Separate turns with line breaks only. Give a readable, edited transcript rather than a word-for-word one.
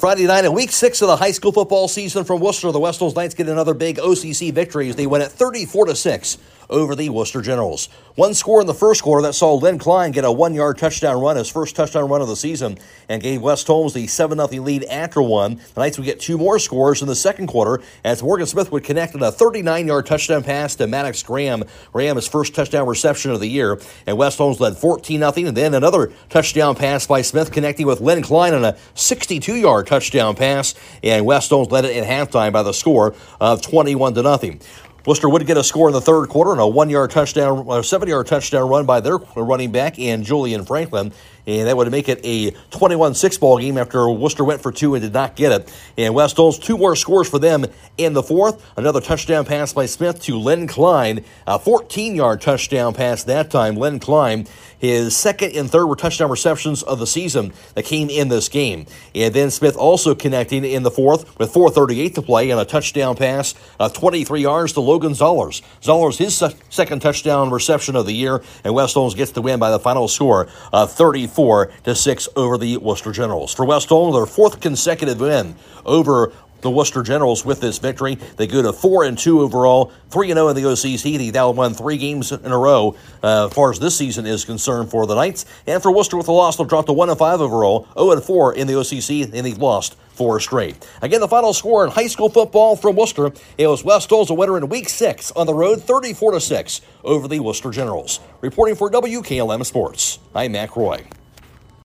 Friday night in Week 6 of the high school football season from Worcester, the West Hills Knights get another big OCC victory as they win at 34-6 over the Worcester Generals. One score in the first quarter that saw Lynn Klein get a 1-yard touchdown run, his first touchdown run of the season, and gave West Holmes the 7-0 lead after one. The Knights would get two more scores in the second quarter as Morgan Smith would connect on a 39-yard touchdown pass to Maddox Graham. Graham, his first touchdown reception of the year, and West Holmes led 14-0, and then another touchdown pass by Smith connecting with Lynn Klein on a 62-yard touchdown pass, and West Holmes led it at halftime by the score of 21-0. Worcester would get a score in the third quarter and a 1-yard touchdown, or 7-yard touchdown run by their running back and Julian Franklin. And that would make it a 21-6 ball game after Worcester went for two and did not get it. And West Holmes, two more scores for them in the fourth. Another touchdown pass by Smith to Lynn Klein. A 14-yard touchdown pass that time. Lynn Klein, his second and third were touchdown receptions of the season that came in this game. And then Smith also connecting in the fourth with 4:38 to play and a touchdown pass of 23 yards to Logan Zollers. Zollers, his second touchdown reception of the year, and West Holmes gets the win by the final score of 34-6 over the Worcester Generals. For West Holmes, their fourth consecutive win over the Worcester Generals with this victory. They go to 4-2 overall, 3-0 in the OCC. They now won 3 games in a row as far as this season is concerned for the Knights. And for Worcester with the loss, they'll drop to 1-5 overall, 0-4 in the OCC, and they've lost 4 straight. Again, the final score in high school football from Worcester, it was West Holmes a winner in Week 6 on the road, 34-6 over the Worcester Generals. Reporting for WKLM Sports, I'm Mac Roy.